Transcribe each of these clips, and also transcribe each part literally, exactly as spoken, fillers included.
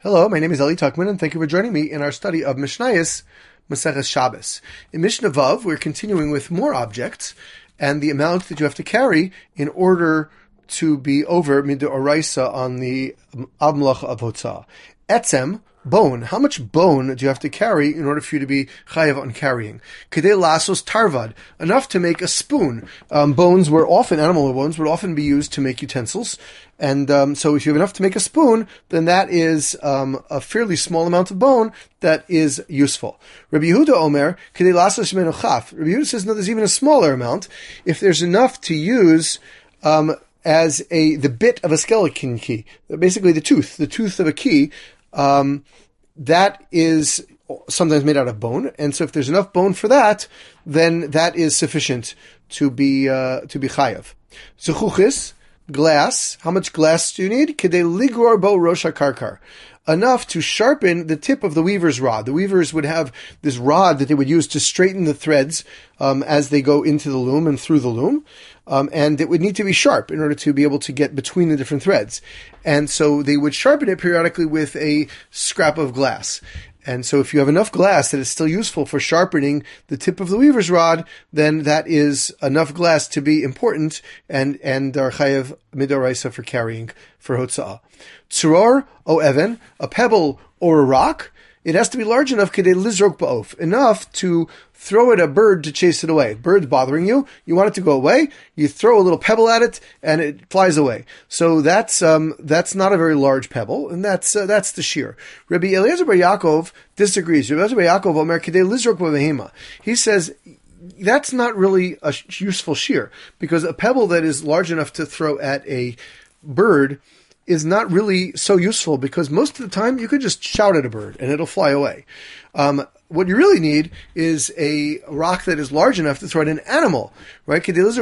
Hello, my name is Eli Tuckman, and thank you for joining me in our study of Mishnayos, Maseches Shabbos. In Mishnah Vav, we're continuing with more objects and the amount that you have to carry in order to be over midoraisa on the Av Melacha of Hotzah. Etzem, bone. How much bone do you have to carry in order for you to be chayav on carrying? Kedei lasos tarvad, enough to make a spoon. Um, bones were often, animal bones would often be used to make utensils. And um, so if you have enough to make a spoon, then that is um, a fairly small amount of bone that is useful. Rabbi Yehuda Omer, Kedei lasos shemenu chaf. Rabbi Yehuda says, no, there's even a smaller amount. If there's enough to use um, as a the bit of a skeleton key, basically the tooth, the tooth of a key, Um, that is sometimes made out of bone, and so if there's enough bone for that, then that is sufficient to be uh, to be chayav. Zuchuchis, glass. How much glass do you need? Kedei ligror bo rosh hakarkar. Enough to sharpen the tip of the weaver's rod. The weavers would have this rod that they would use to straighten the threads um, as they go into the loom and through the loom. Um, and it would need to be sharp in order to be able to get between the different threads. And so they would sharpen it periodically with a scrap of glass. And so if you have enough glass that is still useful for sharpening the tip of the weaver's rod, then that is enough glass to be important and, and are chayav midoraisa for carrying for hotza'ah. Tzuror o even, a pebble or a rock, it has to be large enough kedei lizrok ba'of, enough to throw at a bird to chase it away. Bird's bothering you, you want it to go away, you throw a little pebble at it, and it flies away. So that's um that's not a very large pebble, and that's uh, that's the shear. Rabbi Eliezer bar Yaakov disagrees. Rabbi Eliezer bar Yaakov omer kedei lizrok b'behema. He says that's not really a useful shear, because a pebble that is large enough to throw at a bird is not really so useful, because most of the time you could just shout at a bird and it'll fly away. Um, what you really need is a rock that is large enough to throw at an animal, right?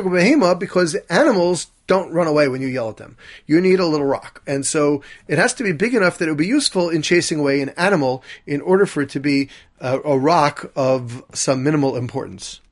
Because animals don't run away when you yell at them. You need a little rock. And so it has to be big enough that it would be useful in chasing away an animal in order for it to be a, a rock of some minimal importance.